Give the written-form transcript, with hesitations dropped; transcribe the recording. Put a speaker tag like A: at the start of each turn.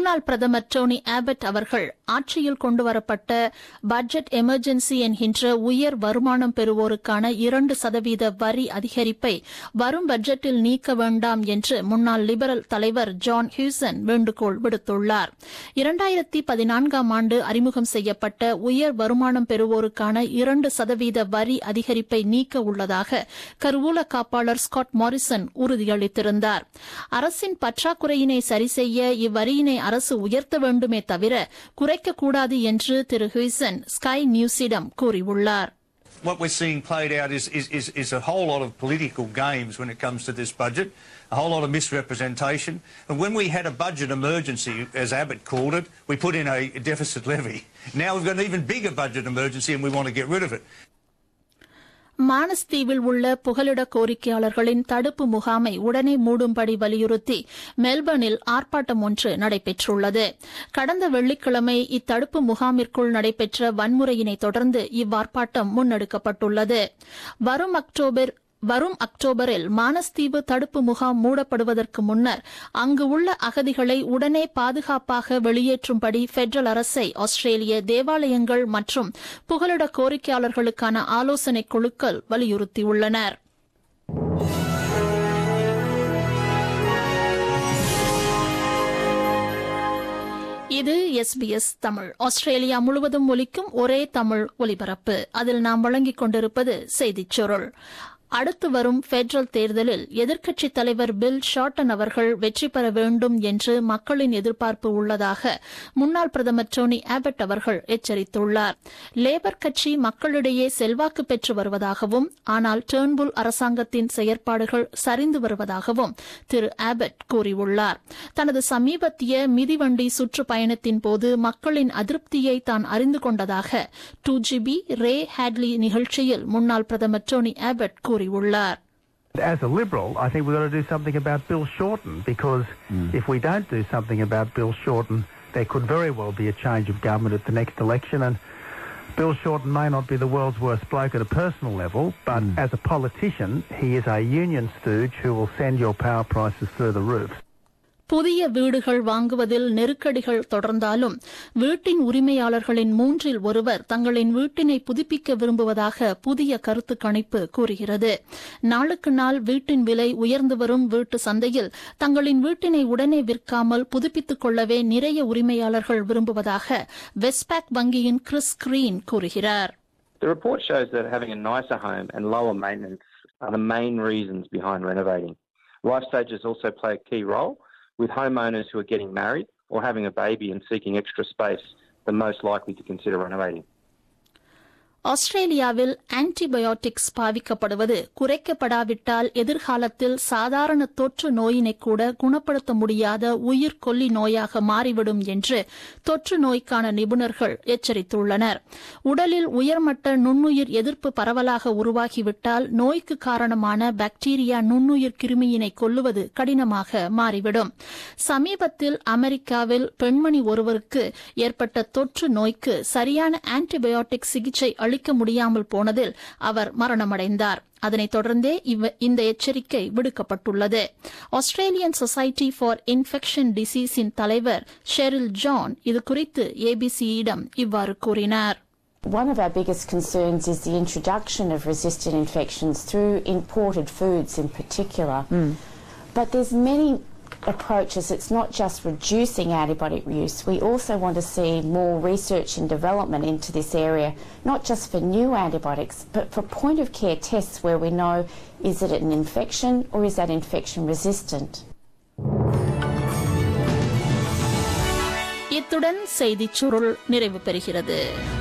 A: முன்னாள் பிரதமர் Tony Abbott அவர்கள் ஆட்சியில் கொண்டுவரப்பட்ட பட்ஜெட் எமர்ஜென்சி என்கின்ற உயர் வருமானம் பெறுவோருக்கான 2% வரி அதிகரிப்பை வரும் பட்ஜெட்டில் நீக்க வேண்டாம் என்று முன்னாள் லிபரல் தலைவர் ஜான் ஹியூசன் வேண்டுகோள் விடுத்துள்ளார். 2014ஆம் ஆண்டு அறிமுகம் செய்யப்பட்ட உயர் வருமானம் பெறுவோருக்கான 2% வரி அதிகரிப்பை நீக்க உள்ளதாக கருவூல காப்பாளர் ஸ்காட் மாரிசன் உறுதியளித்திருந்தார். அரசின் பற்றாக்குறையினை சரிசெய்ய இவ்வரியினை அரசு உயர்த்த வேண்டுமே தவிர குறைக்கக்கூடாது என்று திரு ஹியூசன் ஸ்கை நியூஸிடம் கூறியுள்ளார்.
B: What we're seeing played out is a whole lot of political games when it comes to this budget, a whole lot of misrepresentation. And when we had a budget emergency, as Abbott called it, we put in a deficit levy. Now we've got an even bigger budget emergency and we want to get rid of it.
A: மானஸ்தீவில் உள்ள புகலிட கோரிக்கையாளர்களின் தடுப்பு முகாமை உடனே மூடும்படி வலியுறுத்தி மெல்பர்னில் ஆர்ப்பாட்டம் ஒன்று நடைபெற்றுள்ளது. கடந்த வெள்ளிக்கிழமை இத்தடுப்பு முகாமிற்குள் நடைபெற்ற வன்முறையினை தொடர்ந்து இவ்வார்ப்பாட்டம் முன்னெடுக்கப்பட்டுள்ளது. வரும் அக்டோபரில் மானஸ்தீவு தடுப்பு முகாம் மூடப்படுவதற்கு முன்னர் அங்கு உள்ள அகதிகளை உடனே பாதுகாப்பாக வெளியேற்றும்படி பெடரல் அரசை ஆஸ்திரேலிய தேவாலயங்கள் மற்றும் புகலிட கோரிக்கையாளர்களுக்கான ஆலோசனைக் குழுக்கள் வலியுறுத்தியுள்ளனர். இது SBS தமிழ். ஆஸ்திரேலியா முழுவதும் ஒலிக்கும் ஒரே தமிழ் ஒலிபரப்பு. அதில் நாம் வழங்கிக் கொண்டிருப்பது செய்திச் சுருள். அடுத்து வரும் பெடரல் தேர்தலில் எதிர்க்கட்சித் தலைவர் பில் ஷார்டன் அவர்கள் வெற்றி பெற வேண்டும் என்று மக்களின் எதிர்பார்ப்பு உள்ளதாக முன்னாள் பிரதமர் டோனி ஆபட் அவர்கள் எச்சரித்துள்ளார். லேபர் கட்சி மக்களிடையே செல்வாக்கு பெற்று வருவதாகவும் ஆனால் டர்ன்புல் அரசாங்கத்தின் செயற்பாடுகள் சரிந்து வருவதாகவும் திரு ஆபட் கூறியுள்ளார். தனது சமீபத்திய மிதிவண்டி சுற்றுப்பயணத்தின் போது மக்களின் அதிருப்தியை தான் அறிந்து கொண்டதாக 2GB ரே ஹேட்லி நிகழ்ச்சியில் முன்னாள் பிரதமர் டோனி ஆபட் கூறியுள்ளார்.
C: As a Liberal, I think we've got to do something about Bill Shorten, because if we don't do something about Bill Shorten, there could very well be a change of government at the next election. And Bill Shorten may not be the world's worst bloke at a personal level, but as a politician, he is a union stooge who will send your power prices through the roof.
A: புதிய வீடுகள் வாங்குவதில் நெருக்கடிகள் தொடர்ந்தாலும் வீட்டின் உரிமையாளர்களின் 1/3 தங்களின் வீட்டினை புதுப்பிக்க விரும்புவதாக புதிய கருத்து கணிப்பு கூறுகிறது. நாளுக்கு நாள் வீட்டின் விலை உயர்ந்து வரும் வீட்டு சந்தையில் தங்களின் வீட்டினை உடனே விற்காமல் புதுப்பித்துக் கொள்ளவே நிறைய உரிமையாளர்கள் விரும்புவதாக வெஸ்ட்பாக் வங்கியின் கிறிஸ் கிரீன் கூறுகிறார்.
D: The report shows that having a nicer home and lower maintenance are the main reasons behind renovating. Life stages also play a key role, with homeowners who are getting married or having a baby and seeking extra space the most likely to consider renovating.
A: ஆஸ்திரேலியாவில் antibiotics பாவிக்கப்படுவது குறைக்கப்படாவிட்டால் எதிர்காலத்தில் சாதாரண தொற்று நோயினை கூட குணப்படுத்த முடியாத உயிர்கொல்லி நோயாக மாறிவிடும் என்று தொற்று நோய்க்கான நிபுணர்கள் எச்சரித்துள்ளனர். உடலில் உயர்மட்ட நுண்ணுயிர் எதிர்ப்பு பரவலாக உருவாகிவிட்டால் நோய்க்கு காரணமான பாக்டீரியா நுண்ணுயிர் கிருமியினை கொல்லுவது கடினமாக மாறிவிடும். சமீபத்தில் அமெரிக்காவில் பெண்மணி ஒருவருக்கு ஏற்பட்ட தொற்று நோய்க்கு சரியான ஆன்டிபயோட்டிக் சிகிச்சை அளிக்க முடியாமல் போனதில் அவர் மரணமடைந்தார். அதனைத் தொடர்ந்தே இந்த எச்சரிக்கை விடுக்கப்பட்டுள்ளது. ஆஸ்திரேலியன் சொசைட்டி ஃபார் இன்ஃபெக்ஷன் டிசீஸின் தலைவர் ஷெரில் ஜான் இதுகுறித்து ABCயிடம் இவ்வாறு கூறினார்.
E: One of our biggest concerns is the introduction of resistant infections through imported foods in particular. But there's many approaches. It's not just reducing antibiotic use. We also want to see more research and development into this area, not just for new antibiotics, but for point-of-care tests where we know, is it an infection or is that infection resistant?
A: இத்துடன் செய்திச் சுருள் நிறைவு பெறுகிறது.